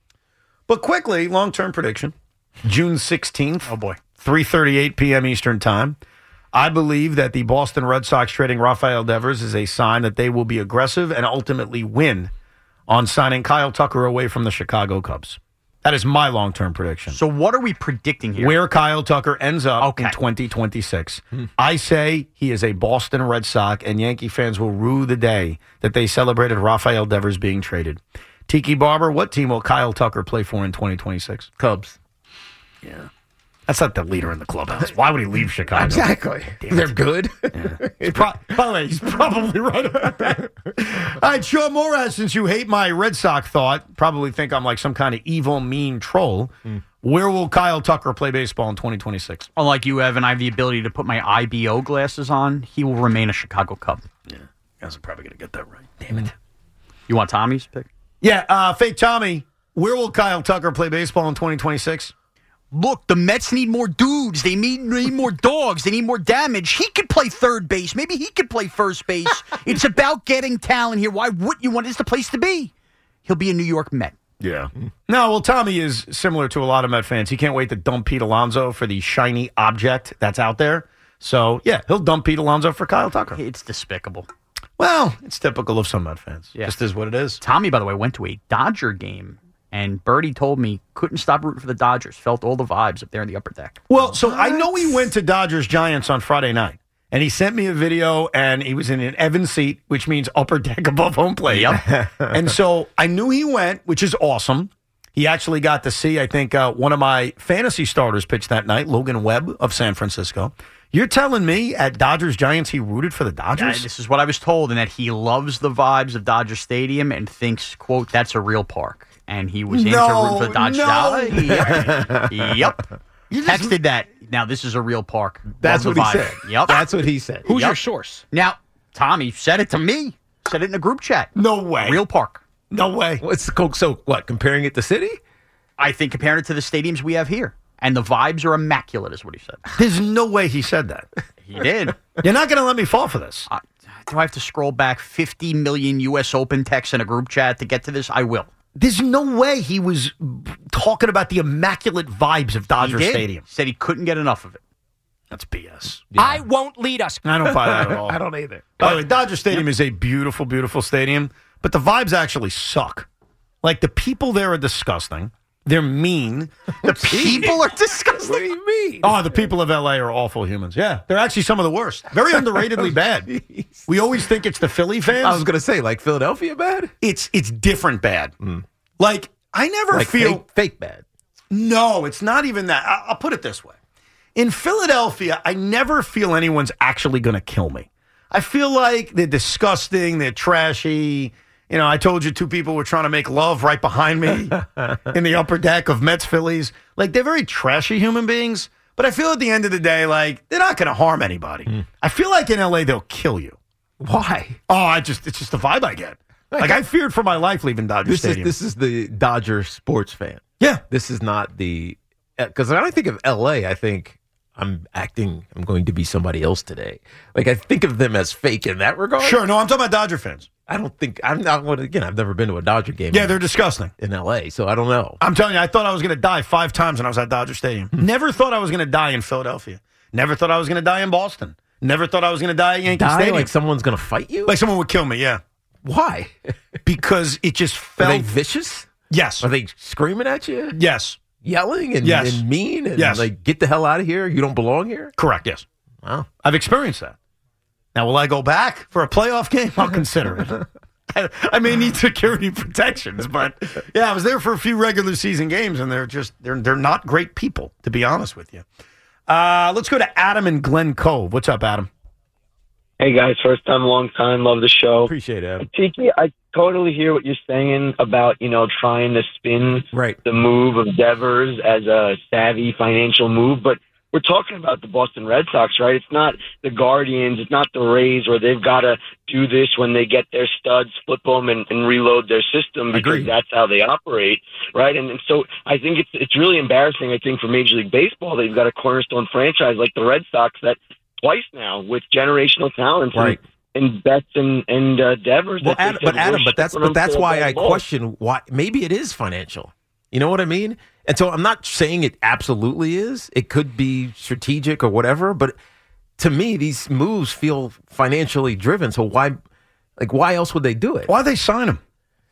But quickly, long-term prediction. June sixteenth. Oh, boy. three thirty-eight p.m. Eastern Time. I believe that the Boston Red Sox trading Rafael Devers is a sign that they will be aggressive and ultimately win on signing Kyle Tucker away from the Chicago Cubs. That is my long-term prediction. So what are we predicting here? Where Kyle Tucker ends up okay. in twenty twenty-six. Hmm. I say he is a Boston Red Sox, and Yankee fans will rue the day that they celebrated Rafael Devers being traded. Tiki Barber, what team will Kyle Tucker play for in twenty twenty-six? Cubs. Yeah. That's not the leader in the clubhouse. Why would he leave Chicago? Exactly. They're good. Yeah. Pro- by the way, he's probably right about that. All right, Sean Morris, since you hate my Red Sox thought, probably think I'm like some kind of evil, mean troll. Mm. Where will Kyle Tucker play baseball in twenty twenty-six? Unlike you, Evan, I have the ability to put my I B O glasses on. He will remain a Chicago Cub. Yeah, guys are probably going to get that right. Damn it. You want Tommy's pick? Yeah, uh, fake Tommy. Where will Kyle Tucker play baseball in twenty twenty-six? Look, the Mets need more dudes. They need, need more dogs. They need more damage. He could play third base. Maybe he could play first base. It's about getting talent here. Why wouldn't you want this the place to be? He'll be a New York Met. Yeah. No, well, Tommy is similar to a lot of Met fans. He can't wait to dump Pete Alonso for the shiny object that's out there. So, yeah, he'll dump Pete Alonso for Kyle Tucker. It's despicable. Well, it's typical of some Met fans. Yeah. Just is what it is. Tommy, by the way, went to a Dodger game, and Bertie told me couldn't stop rooting for the Dodgers. Felt all the vibes up there in the upper deck. Well, so I know he went to Dodgers Giants on Friday night, and he sent me a video, and he was in an Evans seat, which means upper deck above home plate. Yep. And so I knew he went, which is awesome. He actually got to see, I think, uh, one of my fantasy starters pitch that night, Logan Webb of San Francisco. You're telling me at Dodgers Giants he rooted for the Dodgers? Yeah, this is what I was told, and that he loves the vibes of Dodger Stadium and thinks, quote, that's a real park. And he was into No, rooting for the Dodgers. no. Yep. Yep. Texted that. Now, this is a real park. That's Love what the he vibe. said. Yep. That's what he said. Who's Yep. your source? Now, Tommy said it to me. Said it in a group chat. No way. Real park. No way. What's the so what? Comparing it to City? I think comparing it to the stadiums we have here. And the vibes are immaculate, is what he said. There's no way he said that. He did. You're not going to let me fall for this. Uh, do I have to scroll back fifty million U S Open texts in a group chat to get to this? I will. There's no way he was talking about the immaculate vibes of Dodger He did. Stadium. Said he couldn't get enough of it. That's B S. I won't lead us. I don't buy that at all. I don't either. By the way, Dodger Stadium is a beautiful, beautiful stadium, but the vibes actually suck. Like, the people there are disgusting. They're mean. The people are disgusting. What do you mean? Oh, the people of L A are awful humans. Yeah, they're actually some of the worst. Very underratedly bad. We always think it's the Philly fans. I was going to say, like Philadelphia bad? It's it's different bad. Like, I never Like feel... fake, fake bad. No, it's not even that. I- I'll put it this way. In Philadelphia, I never feel anyone's actually going to kill me. I feel like they're disgusting, they're trashy. You know, I told you two people were trying to make love right behind me in the upper deck of Mets Phillies. Like, they're very trashy human beings, but I feel at the end of the day, like, they're not going to harm anybody. Mm. I feel like in L A, they'll kill you. Why? Oh, I just it's just the vibe I get. Like, I feared for my life leaving Dodger This Stadium. is this is the Dodger sports fan. Yeah. This is not the because when I think of L A, I think I'm acting. I'm going to be somebody else today. Like, I think of them as fake in that regard. Sure. No, I'm talking about Dodger fans. I don't think I'm not. Again, I've never been to a Dodger game. Yeah, they're disgusting in L A, so I don't know. I'm telling you, I thought I was going to die five times when I was at Dodger Stadium. Never thought I was going to die in Philadelphia. Never thought I was going to die in Boston. Never thought I was going to die at Yankee Die Stadium. like someone's going to fight you? Like someone would kill me, yeah. Why? Because it just felt... Are they vicious? Yes. Are they screaming at you? Yes. Yelling and, Yes. and mean? And Yes. like, get the hell out of here. You don't belong here? Correct, yes. Wow. I've experienced that. Now, will I go back for a playoff game? I'll consider it. I, I may need security protections, but yeah, I was there for a few regular season games, and they're just they're they're not great people, to be honest with you. Uh, let's go to Adam in Glen Cove. What's up, Adam? Hey guys, first time, long time. Love the show. Appreciate it, Adam. Tiki, I totally hear what you're saying about, you know, trying to spin right. the move of Devers as a savvy financial move, but we're talking about the Boston Red Sox, right? It's not the Guardians, it's not the Rays where they've got to do this when they get their studs, flip them, and, and reload their system because Agreed. that's how they operate, right? And, and so I think it's it's really embarrassing, I think, for Major League Baseball. They've got a cornerstone franchise like the Red Sox that twice now with generational talents Right. and, and Betts and, and uh, Devers. Well, that they Adam, said but we're Adam, but that's shipping but them that's to why the I ball. question why maybe it is financial. You know what I mean? And so I'm not saying it absolutely is. It could be strategic or whatever, but to me, these moves feel financially driven. So why, like, why else would they do it? Why they sign him?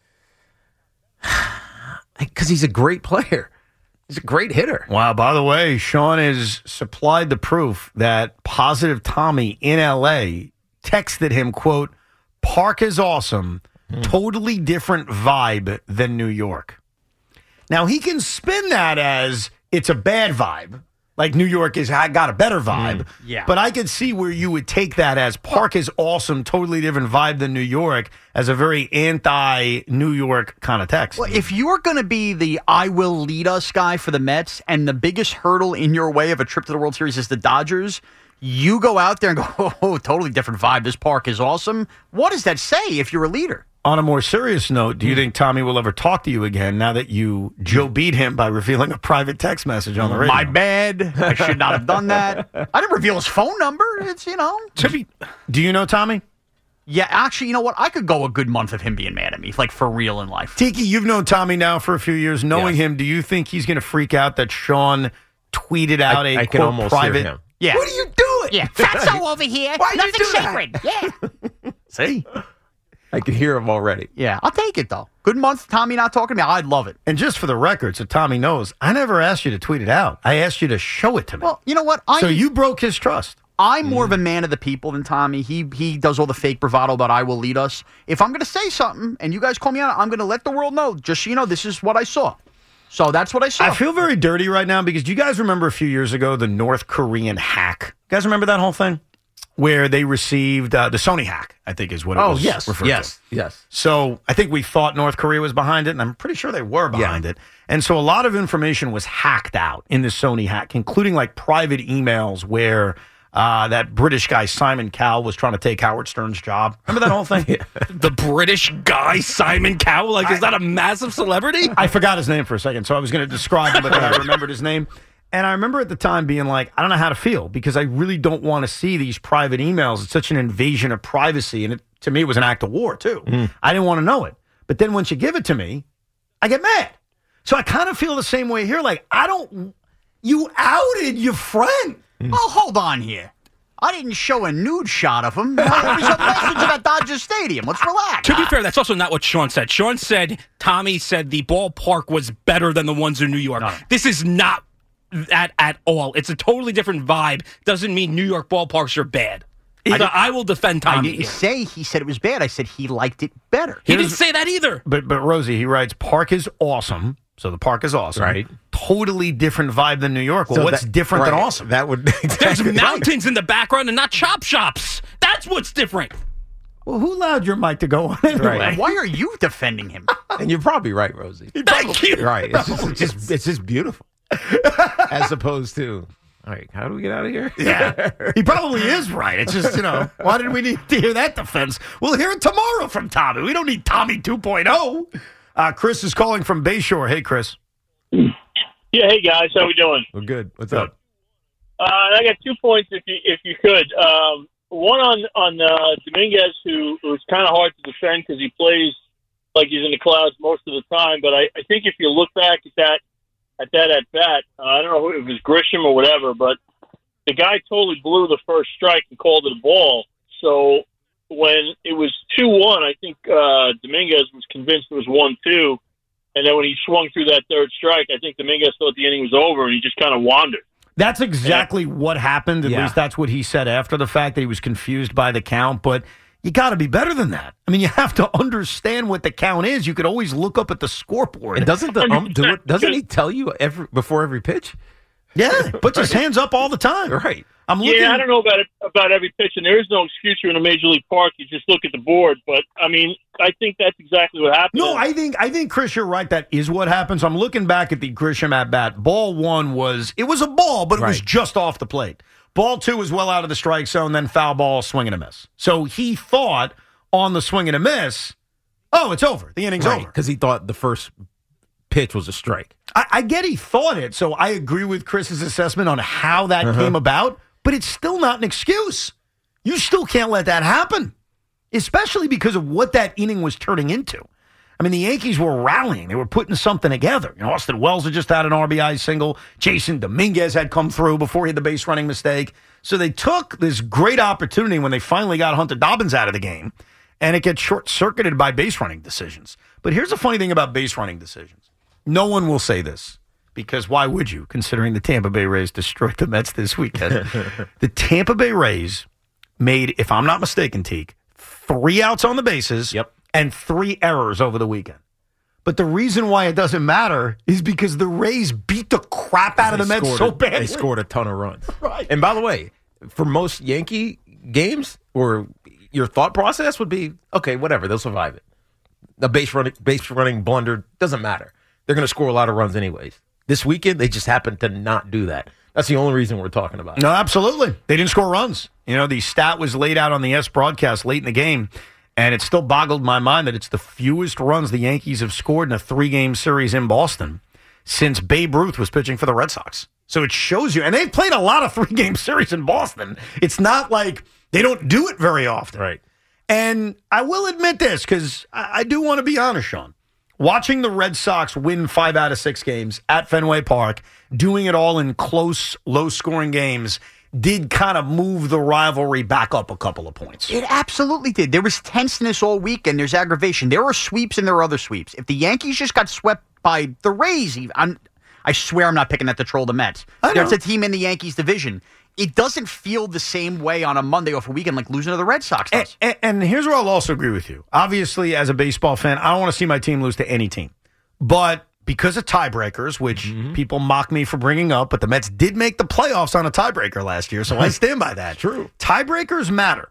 Because he's a great player. He's a great hitter. Wow, by the way, Sean has supplied the proof that Positive Tommy in L A texted him, quote, "Park is awesome, totally different vibe than New York." Now, he can spin that as it's a bad vibe, like New York is I got a better vibe. Yeah. But I could see where you would take that as Park is awesome, totally different vibe than New York, as a very anti-New York kind of text. Well, if you're going to be the I will lead us guy for the Mets and the biggest hurdle in your way of a trip to the World Series is the Dodgers, you go out there and go, oh, totally different vibe. This park is awesome. What does that say if you're a leader? On a more serious note, do you think Tommy will ever talk to you again now that you Joe beat him by revealing a private text message on the radio? My bad. I should not have done that. I didn't reveal his phone number. It's, you know. Do you know Tommy? Yeah, actually, you know what? I could go a good month of him being mad at me, like for real in life. Tiki, you've known Tommy now for a few years. Knowing Yes. him, do you think he's going to freak out that Sean tweeted out I, a I can quote, almost private? hear him. Yeah. What are you doing? Yeah, fatso over here. Why'd you Nothing do that? sacred. Yeah. See? I can hear him already. Yeah, I'll take it, though. Good month, Tommy not talking to me. I'd love it. And just for the record, so Tommy knows, I never asked you to tweet it out. I asked you to show it to me. Well, you know what? I, so you broke his trust. I'm more of a man of the people than Tommy. He he does all the fake bravado about I will lead us. If I'm going to say something and you guys call me out, I'm going to let the world know. Just so you know, this is what I saw. So that's what I saw. I feel very dirty right now because do you guys remember a few years ago the North Korean hack? You guys remember that whole thing? Where they received uh, the Sony hack, I think is what it Oh, was yes. referred Yes. to. Yes. So I think we thought North Korea was behind it, and I'm pretty sure they were behind it. And so a lot of information was hacked out in the Sony hack, including like private emails where uh, that British guy, Simon Cowell, was trying to take Howard Stern's job. Remember that whole thing? The British guy, Simon Cowell, like, is that a massive celebrity? I forgot his name for a second, so I was going to describe him, but then I remembered his name. And I remember at the time being like, I don't know how to feel because I really don't want to see these private emails. It's such an invasion of privacy. And it, to me, it was an act of war, too. Mm. I didn't want to know it. But then once you give it to me, I get mad. So I kind of feel the same way here. Like, I don't, you outed your friend. Mm. Oh, hold on here. I didn't show a nude shot of him. It was a message about Dodger Stadium. Let's relax. To be fair, that's also not what Sean said. Sean said, Tommy said the ballpark was better than the ones in New York. No. This is not that at all. It's a totally different vibe. Doesn't mean New York ballparks are bad. I, so I will defend Tommy. I didn't here. say he said it was bad. I said he liked it better. He Here's, didn't say that either. But but Rosie, he writes, park is awesome. So the park is awesome. Right. Totally different vibe than New York. Well, so what's that, different right. than awesome? That would There's mountains right. in the background and not chop shops. That's what's different. Well, who allowed your mic to go on anyway? Right. Why are you defending him? And you're probably right, Rosie. Thank probably, you. Right. It's just, it's just, it's just beautiful. As opposed to, all right, how do we get out of here? Yeah, he probably is right. It's just, you know, why did we need to hear that defense? We'll hear it tomorrow from Tommy. We don't need Tommy two point oh. Uh, Chris is calling from Bayshore. Hey, Chris. Yeah, hey, guys. How we doing? We're good. What's up? Uh, I got two points, if you if you could. Um, one on, on uh, Dominguez, who was kind of hard to defend because he plays like he's in the clouds most of the time. But I, I think if you look back at that, at that at bat, uh, I don't know if it was Grisham or whatever, but the guy totally blew the first strike and called it a ball. So when it was two one, I think uh, Dominguez was convinced it was one two. And then when he swung through that third strike, I think Dominguez thought the inning was over, and he just kind of wandered. That's exactly yeah. what happened. At yeah. least that's what he said after the fact, that he was confused by the count. But you got to be better than that. I mean, you have to understand what the count is. You could always look up at the scoreboard. And doesn't the ump do it? Doesn't he tell you every before every pitch? Yeah, puts his hands up all the time. Right. I'm looking. Yeah, I don't know about it, about every pitch, and there is no excuse you're in a major league park. You just look at the board. But I mean, I think that's exactly what happened. No, I think I think Chris, you're right. That is what happens. I'm looking back at the Grisham at bat. Ball one was it was a ball, but it right. was just off the plate. Ball two was well out of the strike zone. Then foul ball, swing and a miss. So he thought on the swing and a miss, oh, it's over. The inning's right, over because he thought the first pitch was a strike. I, I get he thought it, so I agree with Chris's assessment on how that uh-huh. came about. But it's still not an excuse. You still can't let that happen, especially because of what that inning was turning into. I mean, the Yankees were rallying. They were putting something together. You know, Austin Wells had just had an R B I single. Jason Dominguez had come through before he had the base running mistake. So they took this great opportunity when they finally got Hunter Dobbins out of the game, and it gets short-circuited by base running decisions. But here's the funny thing about base running decisions. No one will say this. Because why would you, considering the Tampa Bay Rays destroyed the Mets this weekend? The Tampa Bay Rays made, if I'm not mistaken, Teague, three outs on the bases yep. and three errors over the weekend. But the reason why it doesn't matter is because the Rays beat the crap out of the Mets so badly. They scored a ton of runs. Right. And by the way, for most Yankee games, or your thought process would be, okay, whatever, they'll survive it. The base running, base running blunder doesn't matter. They're going to score a lot of runs anyways. This weekend, they just happened to not do that. That's the only reason we're talking about it. No, absolutely. They didn't score runs. You know, the stat was laid out on the S broadcast late in the game, And it still boggled my mind that it's the fewest runs the Yankees have scored in a three-game series in Boston since Babe Ruth was pitching for the Red Sox. So it shows you, and they've played a lot of three-game series in Boston. It's not like they don't do it very often. Right. And I will admit this, because I, I do want to be honest, Sean. Watching the Red Sox win five out of six games at Fenway Park, doing it all in close, low-scoring games, did kind of move the rivalry back up a couple of points. It absolutely did. There was tenseness all week, and there's aggravation. There are sweeps and there are other sweeps. If the Yankees just got swept by the Rays, I'm, I swear I'm not picking that to troll the Mets. There's a team in the Yankees division. It doesn't feel the same way on a Monday off a weekend like losing to the Red Sox does. And, and, and here's where I'll also agree with you. Obviously, as a baseball fan, I don't want to see my team lose to any team. But because of tiebreakers, which mm-hmm. people mock me for bringing up, but the Mets did make the playoffs on a tiebreaker last year, so I stand by that. True. Tiebreakers matter.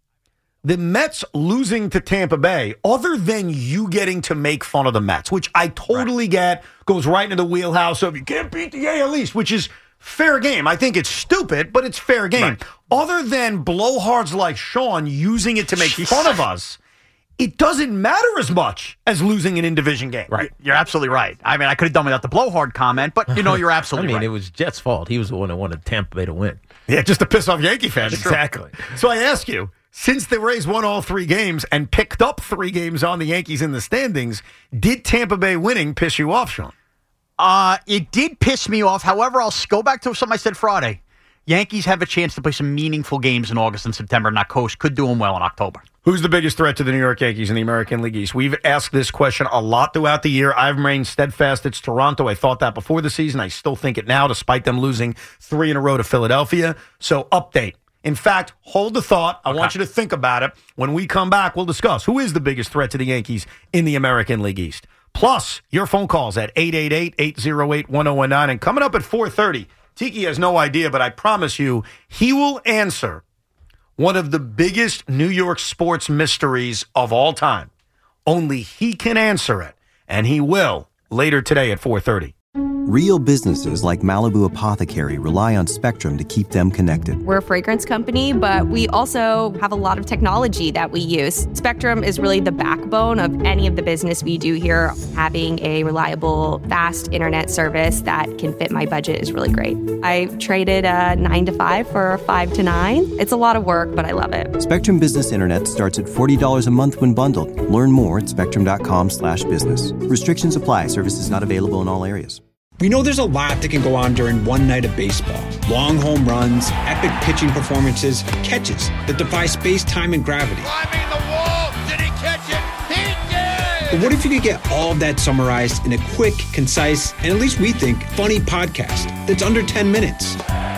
The Mets losing to Tampa Bay, other than you getting to make fun of the Mets, which I totally right. get, goes right into the wheelhouse of you can't beat the A L East, which is fair game. I think it's stupid, but it's fair game. Right. Other than blowhards like Sean using it to make Jeez. fun of us, it doesn't matter as much as losing an in-division game. Right. You're absolutely right. I mean, I could have done without the blowhard comment, but, you know, you're absolutely right. I mean, right. it was Jet's fault. He was the one that wanted Tampa Bay to win. Yeah, just to piss off Yankee fans. Exactly. So I ask you, since the Rays won all three games and picked up three games on the Yankees in the standings, did Tampa Bay winning piss you off, Sean? Uh, it did piss me off. However, I'll go back to something I said Friday. Yankees have a chance to play some meaningful games in August and September, and that coast could do them well in October. Who's the biggest threat to the New York Yankees in the American League East? We've asked this question a lot throughout the year. I've remained steadfast. It's Toronto. I thought that before the season. I still think it now, despite them losing three in a row to Philadelphia. So, update. In fact, hold the thought. I okay. want you to think about it. When we come back, we'll discuss who is the biggest threat to the Yankees in the American League East. Plus, your phone calls at eight eight eight, eight oh eight, one oh one nine. And coming up at four thirty, Tiki has no idea, but I promise you, he will answer one of the biggest New York sports mysteries of all time. Only he can answer it, and he will later today at four thirty. Real businesses like Malibu Apothecary rely on Spectrum to keep them connected. We're a fragrance company, but we also have a lot of technology that we use. Spectrum is really the backbone of any of the business we do here. Having a reliable, fast internet service that can fit my budget is really great. I traded a nine to five for a five to nine. It's a lot of work, but I love it. Spectrum Business Internet starts at forty dollars a month when bundled. Learn more at spectrum.com slash business. Restrictions apply. Services not available in all areas. We know there's a lot that can go on during one night of baseball. Long home runs, epic pitching performances, catches that defy space, time, and gravity. Climbing the wall, did he catch it? He did! But what if you could get all of that summarized in a quick, concise, and at least we think, funny podcast that's under ten minutes?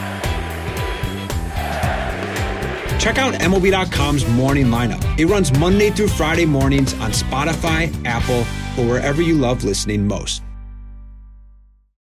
Check out M L B dot com's Morning Lineup. It runs Monday through Friday mornings on Spotify, Apple, or wherever you love listening most.